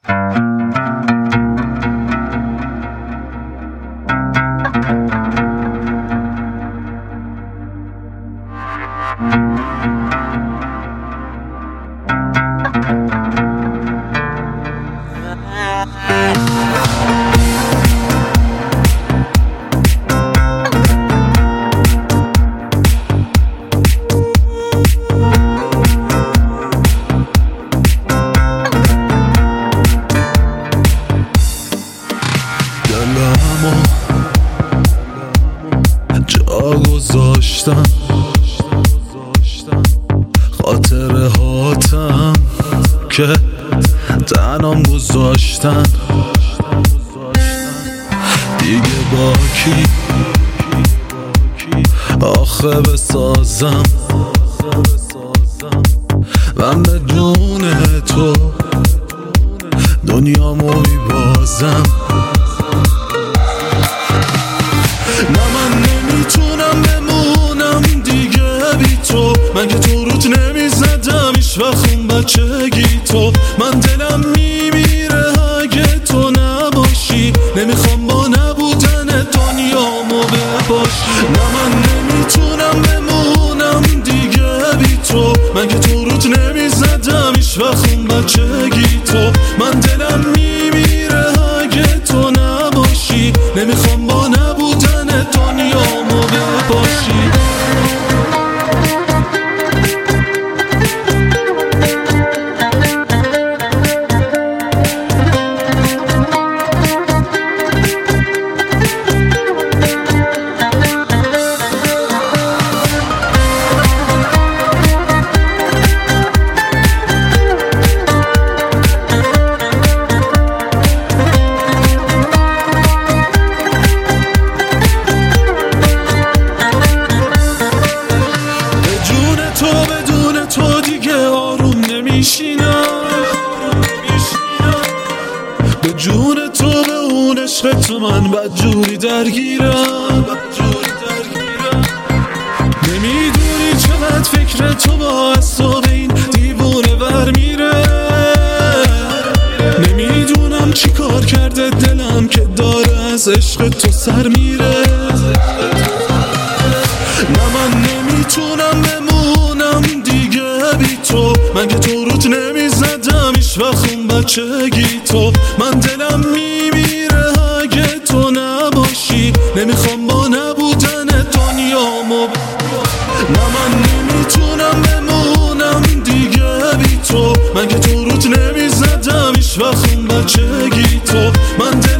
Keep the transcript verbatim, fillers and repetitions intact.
دلمو جا گذاشتم، خاطره هاتم که تنام گذاشتن. دیگه با کی آخه بسازم من بدون تو دنیامو میبازم. نه من نمیتونم بمونم دیگه بی تو، من که تو روت نمیزدم ایش وقت اون بچگی تو. من دلم میمیره اگه تو نباشی، نمیخوام با نبودن دنیامو بباشی. نه من نمیتونم بمونم دیگه بی تو، من که تو روت نمیزدم ایش وقت اون بچگی تو. من دلم میمیره اگه تو نباشی، نمیخوام با نبودن دنیامو بباشی. تو دیگه آروم نمیشینم، به جون تو به اون عشق تو من بدجوری درگیرم. نمیدونی چقدر فکر تو با اعصاب این دیوونه ور میره. نمیدونم چی کار کرده دلم که داره از عشق تو سر میره. نه من نمیتونم بمونم دیگه بی تو، من که تو روت نمیزدم ایش وقت اون بچگی تو. من دلم میمیره اگه تو نباشی، نمیخوام با نبودن دنیامو. نه من نمیتونم بمونم دیگه بی تو، من که تو روت نمیزدم ایش وقت اون بچگی تو. من